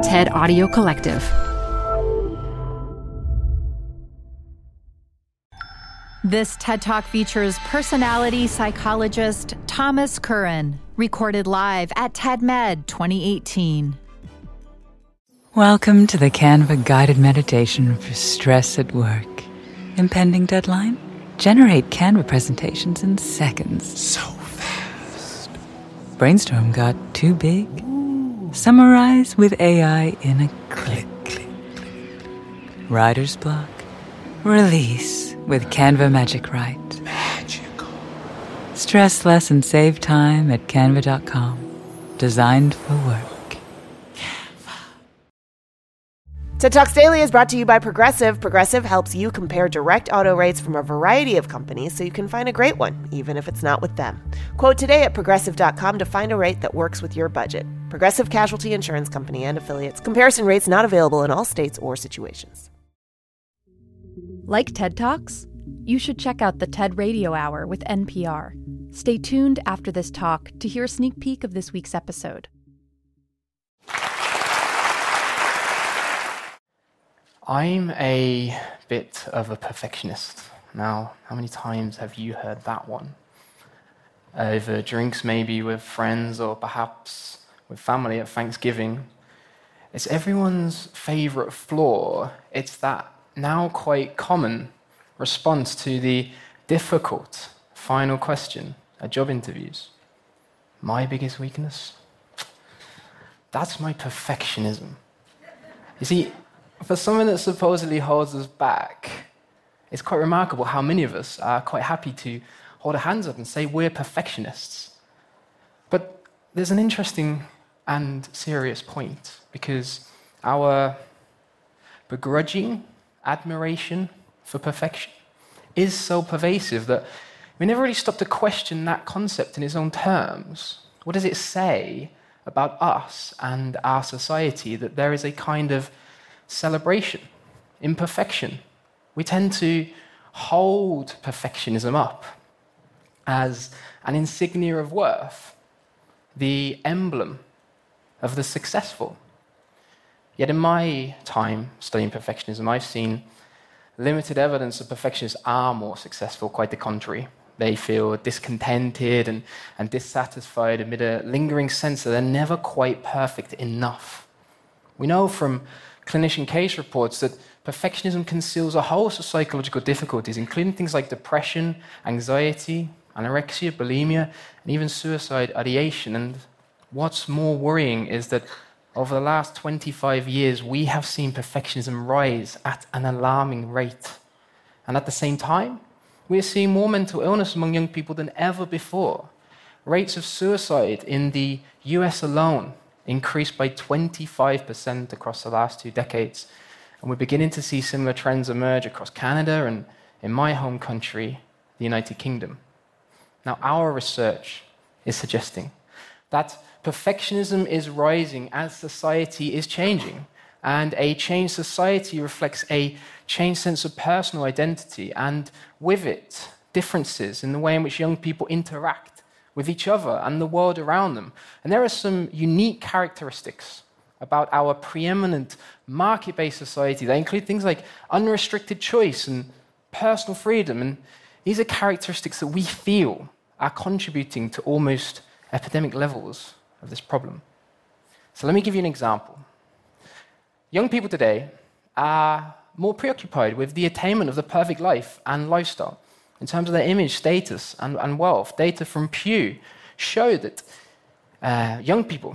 TED Audio Collective. This TED Talk features personality psychologist Thomas Curran, recorded live at TEDMed 2018. Welcome to the Canva guided meditation for stress at work. Impending deadline? Generate Canva presentations in seconds. So fast. Brainstorm got too big? Summarize with AI in a click. Writer's block? Release with Canva Magic Write. Magical. Stress less and save time at canva.com. Designed for work. TED Talks Daily is brought to you by Progressive. Progressive helps you compare direct auto rates from a variety of companies so you can find a great one, even if it's not with them. Quote today at Progressive.com to find a rate that works with your budget. Progressive Casualty Insurance Company and Affiliates. Comparison rates not available in all states or situations. Like TED Talks? You should check out the TED Radio Hour with NPR. Stay tuned after this talk to hear a sneak peek of this week's episode. I'm a bit of a perfectionist. Now, how many times have you heard that one? Over drinks, maybe with friends, or perhaps with family at Thanksgiving. It's everyone's favorite flaw. It's that now quite common response to the difficult final question at job interviews. My biggest weakness? That's my perfectionism. You see, for something that supposedly holds us back, it's quite remarkable how many of us are quite happy to hold our hands up and say we're perfectionists. But there's an interesting and serious point, because our begrudging admiration for perfection is so pervasive that we never really stop to question that concept in its own terms. What does it say about us and our society that there is a kind of celebration, imperfection? We tend to hold perfectionism up as an insignia of worth, the emblem of the successful. Yet in my time studying perfectionism, I've seen limited evidence that perfectionists are more successful, quite the contrary. They feel discontented and dissatisfied amid a lingering sense that they're never quite perfect enough. We know from clinician case reports that perfectionism conceals a host of psychological difficulties, including things like depression, anxiety, anorexia, bulimia, and even suicide ideation. And what's more worrying is that over the last 25 years, we have seen perfectionism rise at an alarming rate. And at the same time, we're seeing more mental illness among young people than ever before. Rates of suicide in the US alone increased by 25% across the last 2 decades. And we're beginning to see similar trends emerge across Canada and in my home country, the United Kingdom. Now, our research is suggesting that perfectionism is rising as society is changing. And a changed society reflects a changed sense of personal identity, and with it, differences in the way in which young people interact with each other and the world around them. And there are some unique characteristics about our preeminent market-based society that include things like unrestricted choice and personal freedom. And these are characteristics that we feel are contributing to almost epidemic levels of this problem. So let me give you an example. Young people today are more preoccupied with the attainment of the perfect life and lifestyle in terms of their image, status, and wealth. Data from Pew show that young people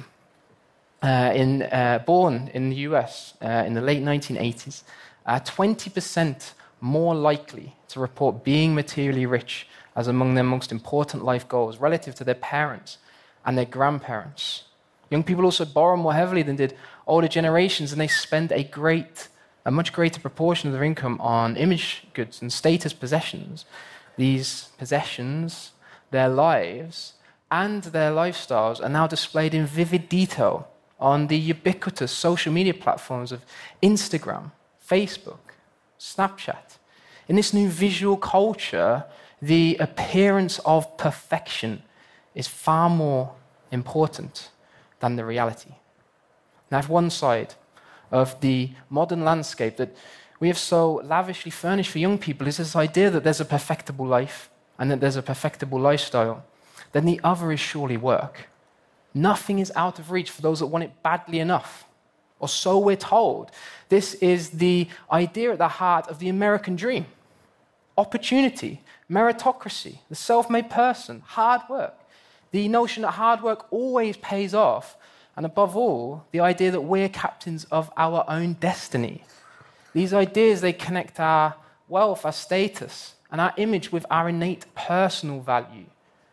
born in the US in the late 1980s are 20% more likely to report being materially rich as among their most important life goals relative to their parents and their grandparents. Young people also borrow more heavily than did older generations, and they spend a much greater proportion of their income on image goods and status possessions. These possessions, their lives, and their lifestyles are now displayed in vivid detail on the ubiquitous social media platforms of Instagram, Facebook, Snapchat. In this new visual culture, the appearance of perfection is far more important than the reality. That's one side of the modern landscape that we have so lavishly furnished for young people, is this idea that there's a perfectible life and that there's a perfectible lifestyle. Then the other is surely work. Nothing is out of reach for those that want it badly enough, or so we're told. This is the idea at the heart of the American dream. Opportunity, meritocracy, the self-made person, hard work. The notion that hard work always pays off, and above all, the idea that we're captains of our own destiny. These ideas, they connect our wealth, our status, and our image with our innate personal value.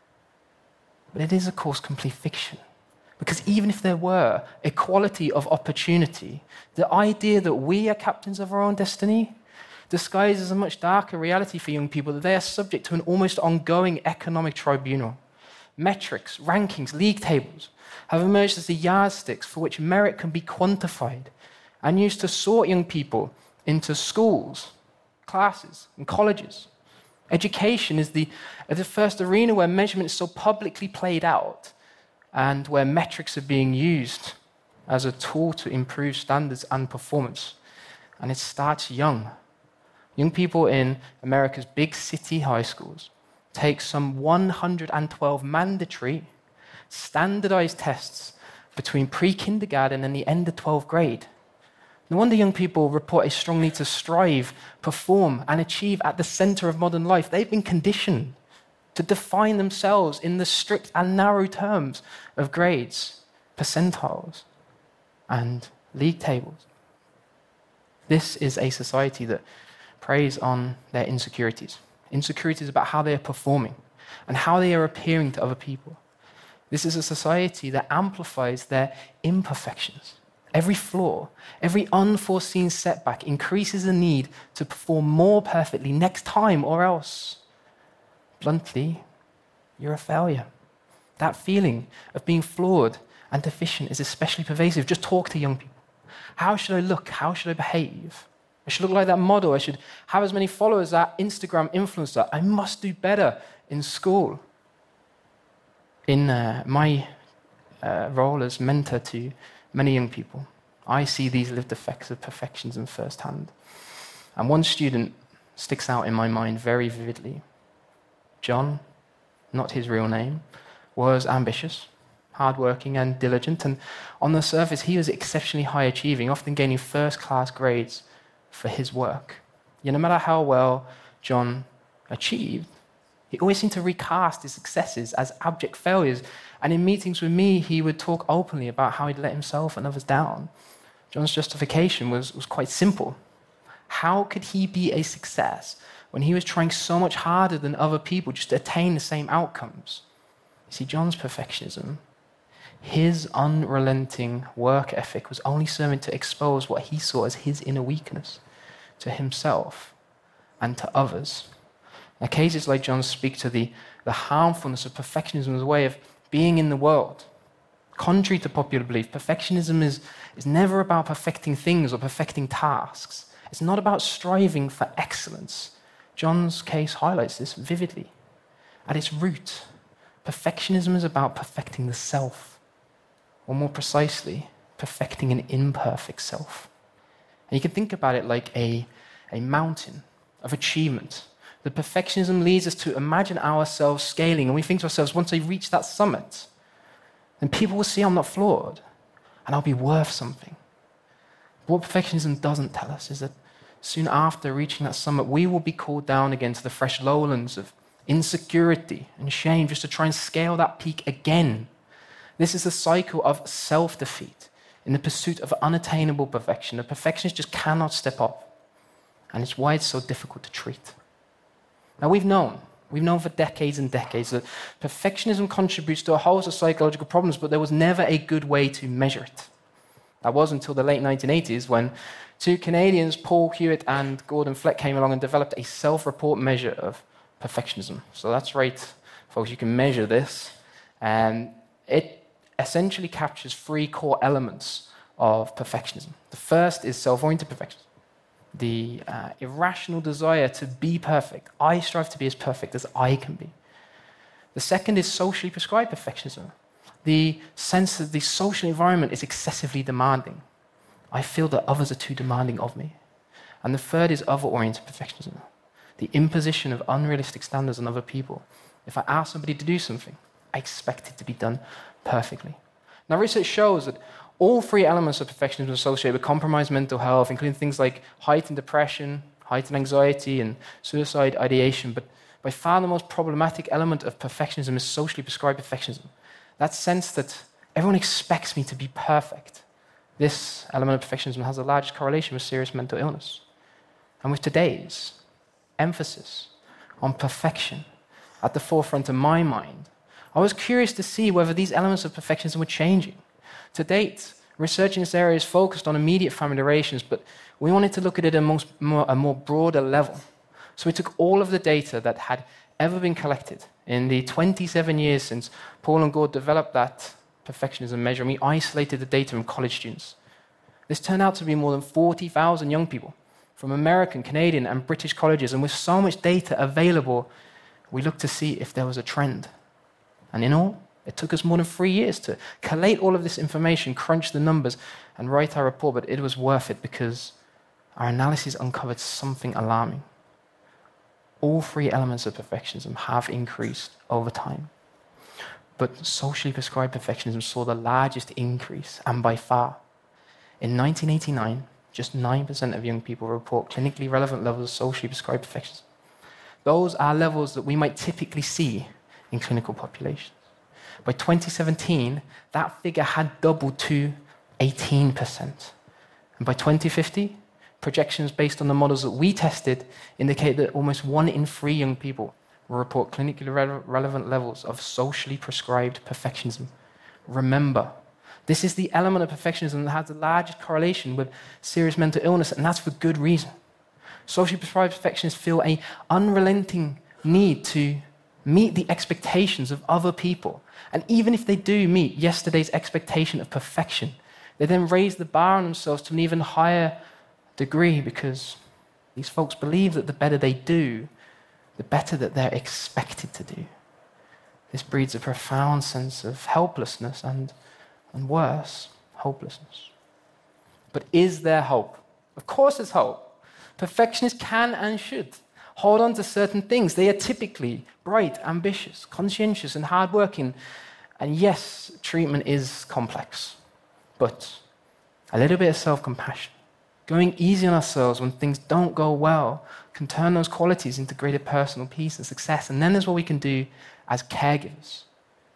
But it is, of course, complete fiction. Because even if there were equality of opportunity, the idea that we are captains of our own destiny disguises a much darker reality for young people, that they are subject to an almost ongoing economic tribunal. Metrics, rankings, league tables have emerged as the yardsticks for which merit can be quantified and used to sort young people into schools, classes, and colleges. Education is the first arena where measurement is so publicly played out and where metrics are being used as a tool to improve standards and performance. And it starts young. Young people in America's big city high schools take some 112 mandatory, standardized tests between pre-kindergarten and the end of 12th grade. No wonder young people report a strong need to strive, perform, and achieve at the center of modern life. They've been conditioned to define themselves in the strict and narrow terms of grades, percentiles, and league tables. This is a society that preys on their insecurities. Insecurities about how they are performing and how they are appearing to other people. This is a society that amplifies their imperfections. Every flaw, every unforeseen setback increases the need to perform more perfectly next time, or else, bluntly, you're a failure. That feeling of being flawed and deficient is especially pervasive. Just talk to young people. How should I look? How should I behave? I should look like that model. I should have as many followers as that Instagram influencer. I must do better in school. In my role as mentor to many young people, I see these lived effects of perfectionism firsthand. And one student sticks out in my mind very vividly. John, not his real name, was ambitious, hardworking, and diligent. And on the surface, he was exceptionally high achieving, often gaining first-class grades for his work. Yet no matter how well John achieved, he always seemed to recast his successes as abject failures. And in meetings with me, he would talk openly about how he'd let himself and others down. John's justification was quite simple. How could he be a success when he was trying so much harder than other people just to attain the same outcomes? You see, John's perfectionism, his unrelenting work ethic, was only serving to expose what he saw as his inner weakness to himself and to others. Now, cases like John speak to the harmfulness of perfectionism as a way of being in the world. Contrary to popular belief, perfectionism is never about perfecting things or perfecting tasks. It's not about striving for excellence. John's case highlights this vividly. At its root, perfectionism is about perfecting the self, or more precisely, perfecting an imperfect self. And you can think about it like a mountain of achievement. The perfectionism leads us to imagine ourselves scaling, and we think to ourselves, once I reach that summit, then people will see I'm not flawed, and I'll be worth something. But what perfectionism doesn't tell us is that soon after reaching that summit, we will be called down again to the fresh lowlands of insecurity and shame, just to try and scale that peak again. This is a cycle of self-defeat in the pursuit of unattainable perfection. The perfectionist just cannot step up, and it's why it's so difficult to treat. Now, we've known for decades and decades that perfectionism contributes to a host of psychological problems, but there was never a good way to measure it. That was until the late 1980s when two Canadians, Paul Hewitt and Gordon Fleck, came along and developed a self-report measure of perfectionism. So that's right, folks, you can measure this. And it essentially captures three core elements of perfectionism. The first is self-oriented perfectionism. The irrational desire to be perfect. I strive to be as perfect as I can be. The second is socially prescribed perfectionism. the sense that the social environment is excessively demanding. I feel that others are too demanding of me. And the third is other-oriented perfectionism, the imposition of unrealistic standards on other people. If I ask somebody to do something, I expect it to be done perfectly. Now, research shows that all three elements of perfectionism are associated with compromised mental health, including things like heightened depression, heightened anxiety, and suicide ideation. But by far the most problematic element of perfectionism is socially prescribed perfectionism. That sense that everyone expects me to be perfect. This element of perfectionism has the largest correlation with serious mental illness. And with today's emphasis on perfection at the forefront of my mind, I was curious to see whether these elements of perfectionism were changing. To date, research in this area is focused on immediate family relations, but we wanted to look at it at a more broader level. So we took all of the data that had ever been collected in the 27 years since Paul and Gord developed that perfectionism measure, and we isolated the data from college students. This turned out to be more than 40,000 young people from American, Canadian, and British colleges, and with so much data available, we looked to see if there was a trend. And in all, it took us more than 3 years to collate all of this information, crunch the numbers, and write our report, but it was worth it because our analysis uncovered something alarming. All three elements of perfectionism have increased over time. But socially prescribed perfectionism saw the largest increase, and by far. In 1989, just 9% of young people report clinically relevant levels of socially prescribed perfectionism. Those are levels that we might typically see in clinical populations. By 2017, that figure had doubled to 18%. And by 2050, projections based on the models that we tested indicate that almost 1 in 3 young people will report clinically relevant levels of socially prescribed perfectionism. Remember, this is the element of perfectionism that has the largest correlation with serious mental illness, and that's for good reason. Socially prescribed perfectionists feel an unrelenting need to meet the expectations of other people. And even if they do meet yesterday's expectation of perfection, they then raise the bar on themselves to an even higher degree because these folks believe that the better they do, the better that they're expected to do. This breeds a profound sense of helplessness and worse, hopelessness. But is there hope? Of course there's hope. Perfectionists can and should hold on to certain things. They are typically bright, ambitious, conscientious, and hardworking. And yes, treatment is complex. But a little bit of self-compassion, going easy on ourselves when things don't go well, can turn those qualities into greater personal peace and success. And then there's what we can do as caregivers.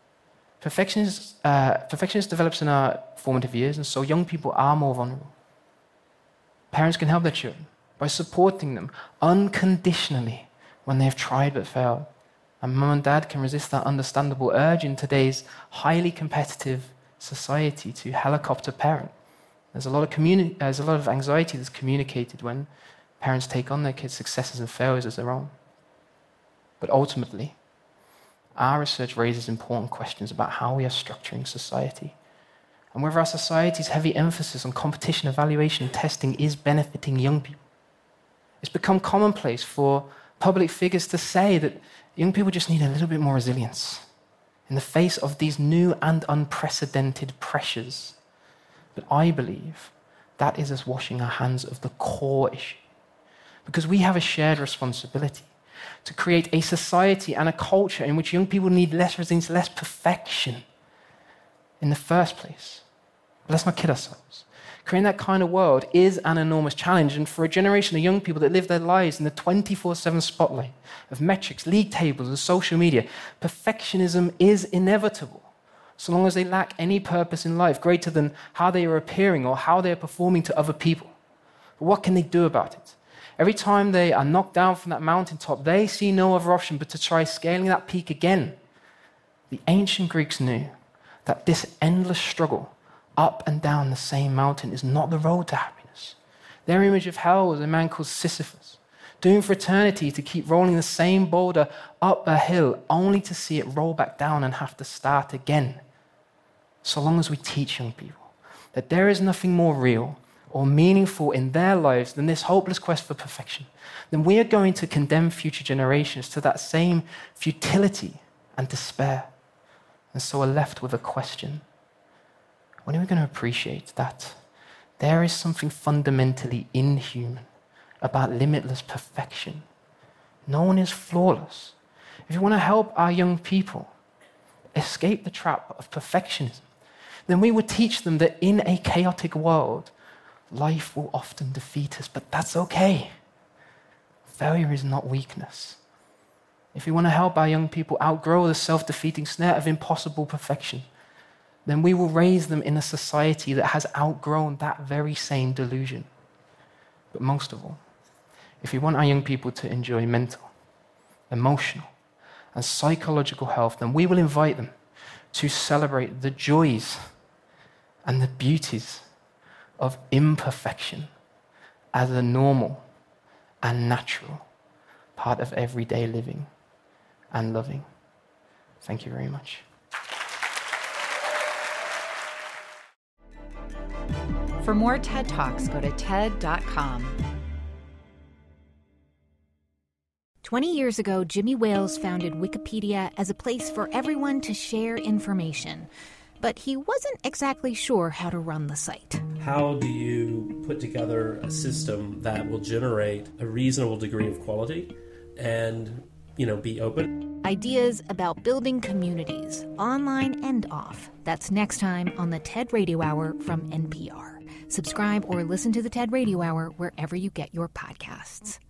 Perfectionism develops in our formative years, and so young people are more vulnerable. Parents can help their children by supporting them unconditionally when they've tried but failed. And mum and dad can resist that understandable urge in today's highly competitive society to helicopter parent. There's a lot of anxiety that's communicated when parents take on their kids' successes and failures as their own. But ultimately, our research raises important questions about how we are structuring society and whether our society's heavy emphasis on competition, evaluation, and testing is benefiting young people. It's become commonplace for public figures to say that young people just need a little bit more resilience in the face of these new and unprecedented pressures. But I believe that is us washing our hands of the core issue, because we have a shared responsibility to create a society and a culture in which young people need less resilience, less perfection in the first place. But let's not kid ourselves. Creating that kind of world is an enormous challenge, and for a generation of young people that live their lives in the 24/7 spotlight of metrics, league tables, and social media, perfectionism is inevitable, so long as they lack any purpose in life greater than how they are appearing or how they are performing to other people. But what can they do about it? Every time they are knocked down from that mountaintop, they see no other option but to try scaling that peak again. The ancient Greeks knew that this endless struggle up and down the same mountain is not the road to happiness. Their image of hell was a man called Sisyphus, doomed for eternity to keep rolling the same boulder up a hill, only to see it roll back down and have to start again. So long as we teach young people that there is nothing more real or meaningful in their lives than this hopeless quest for perfection, then we are going to condemn future generations to that same futility and despair. and so are left with a question. When are we going to appreciate that there is something fundamentally inhuman about limitless perfection? No one is flawless. If you want to help our young people escape the trap of perfectionism, then we would teach them that in a chaotic world, life will often defeat us, but that's okay. Failure is not weakness. If we want to help our young people outgrow the self-defeating snare of impossible perfection, then we will raise them in a society that has outgrown that very same delusion. But most of all, if we want our young people to enjoy mental, emotional, and psychological health, then we will invite them to celebrate the joys and the beauties of imperfection as a normal and natural part of everyday living and loving. Thank you very much. For more TED Talks, go to TED.com. 20 years ago, Jimmy Wales founded Wikipedia as a place for everyone to share information. But he wasn't exactly sure how to run the site. How do you put together a system that will generate a reasonable degree of quality and, be open? Ideas about building communities, online and off. That's next time on the TED Radio Hour from NPR. Subscribe or listen to the TED Radio Hour wherever you get your podcasts.